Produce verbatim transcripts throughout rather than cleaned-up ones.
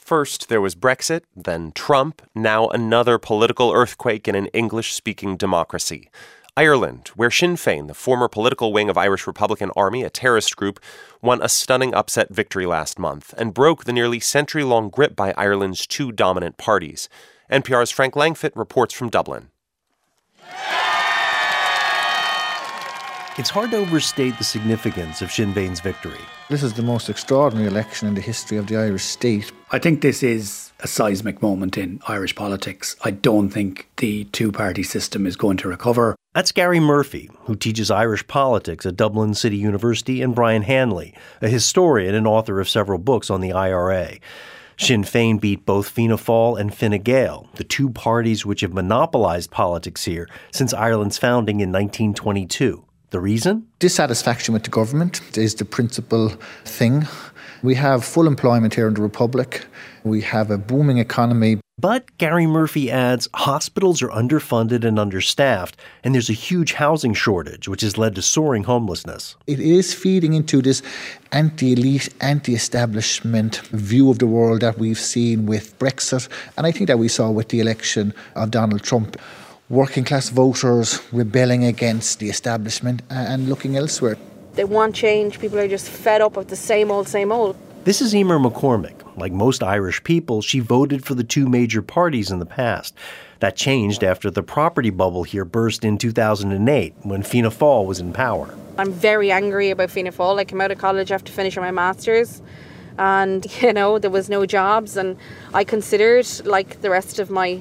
First, there was Brexit, then Trump, now another political earthquake in an English-speaking democracy. Ireland, where Sinn Féin, the former political wing of Irish Republican Army, a terrorist group, won a stunning upset victory last month and broke the nearly century-long grip by Ireland's two dominant parties. N P R's Frank Langfitt reports from Dublin. It's hard to overstate the significance of Sinn Féin's victory. This is the most extraordinary election in the history of the Irish state. I think this is a seismic moment in Irish politics. I don't think the two-party system is going to recover. That's Gary Murphy, who teaches Irish politics at Dublin City University, and Brian Hanley, a historian and author of several books on the I R A. Sinn Féin beat both Fianna Fáil and Fine Gael, the two parties which have monopolised politics here since Ireland's founding in nineteen twenty-two. The reason? Dissatisfaction with the government is the principal thing. We have full employment here in the Republic. We have a booming economy. But, Gary Murphy adds, hospitals are underfunded and understaffed, and there's a huge housing shortage, which has led to soaring homelessness. It is feeding into this anti-elite, anti-establishment view of the world that we've seen with Brexit, and I think that we saw with the election of Donald Trump. Working class voters rebelling against the establishment and looking elsewhere. They want change. People are just fed up of the same old, same old. This is Emer McCormick. Like most Irish people, she voted for the two major parties in the past. That changed after the property bubble here burst in two thousand eight, when Fianna Fáil was in power. I'm very angry about Fianna Fáil. I came out of college after finishing my master's, and, you know, there was no jobs, and I considered, like the rest of my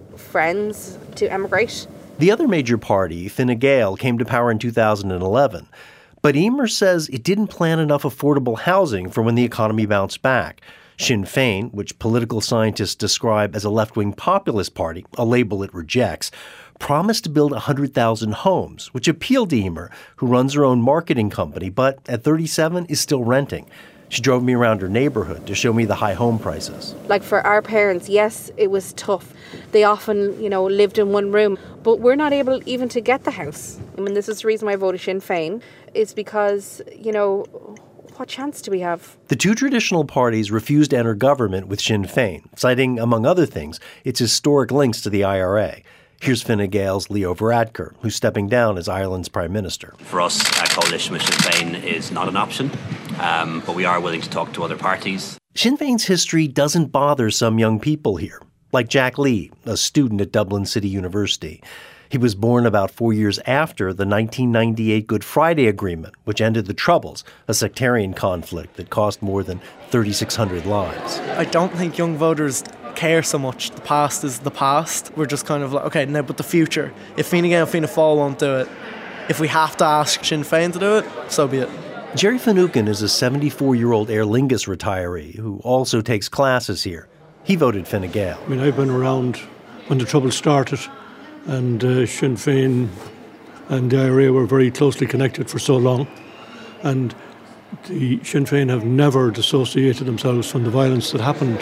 friends, to emigrate. The other major party, Fine Gael, came to power in two thousand eleven. But Emer says it didn't plan enough affordable housing for when the economy bounced back. Sinn Féin, which political scientists describe as a left-wing populist party, a label it rejects, promised to build one hundred thousand homes, which appealed to Emer, who runs her own marketing company, but at thirty-seven is still renting. She drove me around her neighborhood to show me the high home prices. Like for our parents, yes, it was tough. They often, you know, lived in one room, but we're not able even to get the house. I mean, this is the reason why I voted Sinn Féin. It's because, you know, what chance do we have? The two traditional parties refused to enter government with Sinn Féin, citing, among other things, its historic links to the I R A. Here's Fine Gael's Leo Varadkar, who's stepping down as Ireland's Prime Minister. For us, a coalition with Sinn Féin is not an option, um, but we are willing to talk to other parties. Sinn Féin's history doesn't bother some young people here, like Jack Lee, a student at Dublin City University. He was born about four years after the nineteen ninety-eight Good Friday Agreement, which ended the Troubles, a sectarian conflict that cost more than thirty-six hundred lives. I don't think young voters care so much. The past is the past. We're just kind of like, okay, now, but the future. If Fine Gael and Fianna Fáil won't do it, if we have to ask Sinn Féin to do it, so be it. Jerry Finucane is a seventy-four-year-old Aer Lingus retiree who also takes classes here. He voted Fine Gael. I mean, I've been around when the Trouble started, and uh, Sinn Féin and the I R A were very closely connected for so long. And the Sinn Féin have never dissociated themselves from the violence that happened.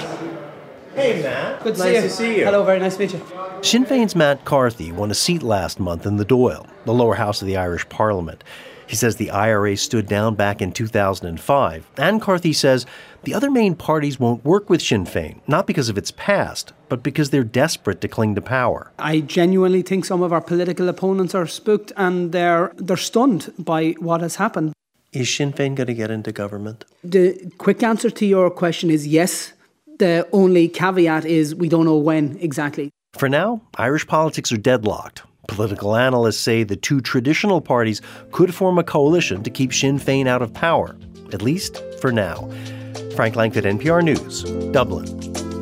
Hey, Matt. Good to nice see you. to see you. Hello, very nice to meet you. Sinn Féin's Matt Carthy won a seat last month in the Dáil, the lower house of the Irish Parliament. He says the I R A stood down back in two thousand five. And Carthy says the other main parties won't work with Sinn Féin, not because of its past, but because they're desperate to cling to power. I genuinely think some of our political opponents are spooked and they're they're stunned by what has happened. Is Sinn Féin going to get into government? The quick answer to your question is yes. The only caveat is we don't know when exactly. For now, Irish politics are deadlocked. Political analysts say the two traditional parties could form a coalition to keep Sinn Féin out of power, at least for now. Frank Langfitt, N P R News, Dublin.